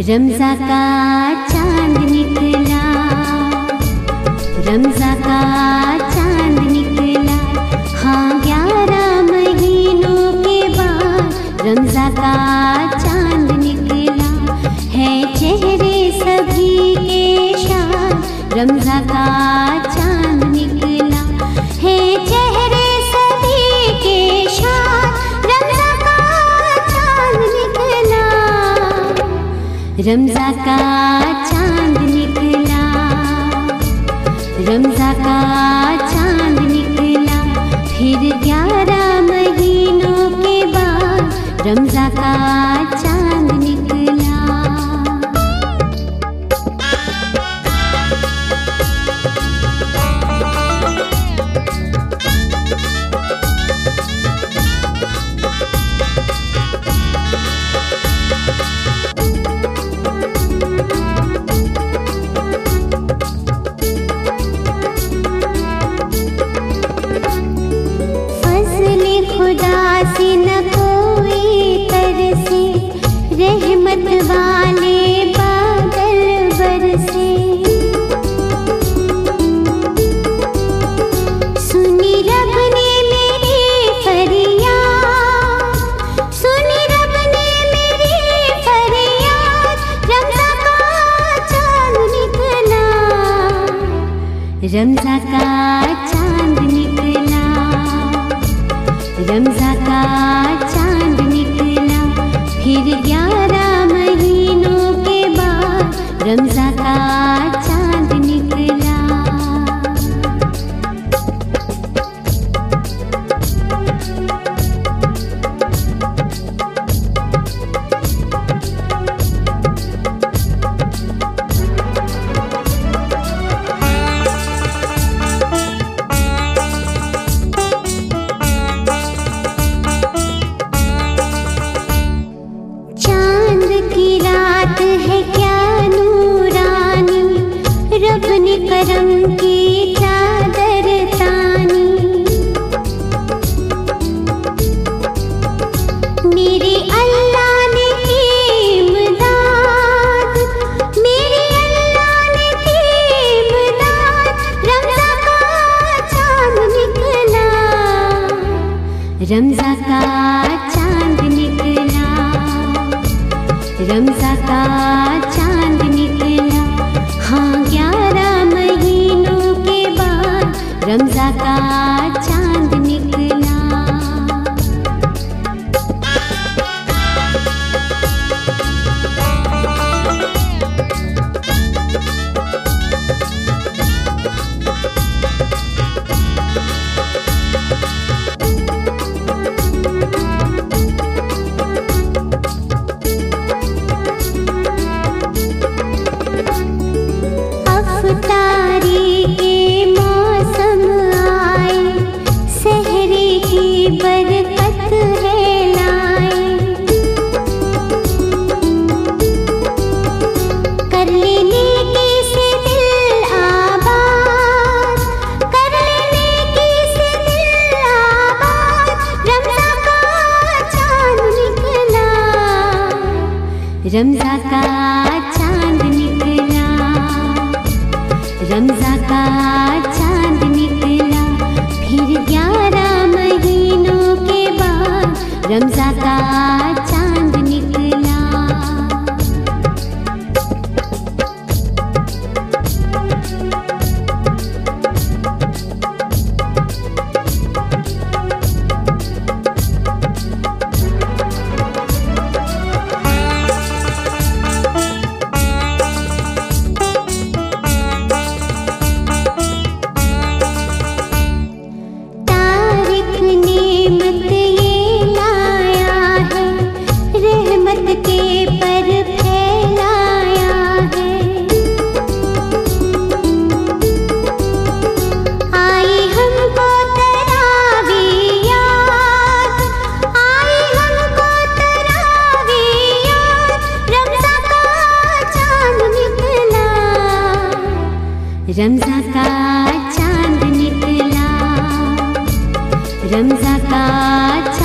रमज़ा का चांद निकला, रमज़ा का चांद निकला। हाँ 11 महीनों के बाद रमज़ा का चांद निकला। है चेहरे सभी के शान, रमज़ा का चांद निकला। है चेहरे सभी के शान, रमज़ा का चांद निकला। रमज़ा का चांद निकला, रमज़ा का चांद निकला। फिर 11 महीनों के बाद रमज़ा का चांद निकला। खुदा से न कोई तरसे, रहमत वाले बादल बरसे। सुनी रब ने मेरी फरियाद, सुनी रब ने मेरी फरियाद। रमज़ा का चांद निकला, रमज़ा का चांद निकला। रमज़ा का चांद निकला। फिर 11 महीनों के बाद रमज़ा का चांद निकला। है क्या नूरानी, रब ने करम की चादर तानी। मेरे अल्लाह ने की इमदाद, मेरे अल्लाह ने की इमदाद। रमज़ा का चांद निकला, रमज़ा का चांद निकला। रमज़ा का चांद निकला। हाँ 11 महीनों के बाद रमज़ा का चांद निकला। अफ्तारी के मौसम आए, सहरे की बरकत है लाए। कर लेने की से दिल आबाद, कर लेने की से दिल आबाद। रमज़ा का चांद निकला, रमज़ा का चांद निकला। रमज़ा का चांद निकला। फिर 11 महीनों के बाद रमज़ा का चांद निकला। रमज़ा का चांद निकला, रमज़ा का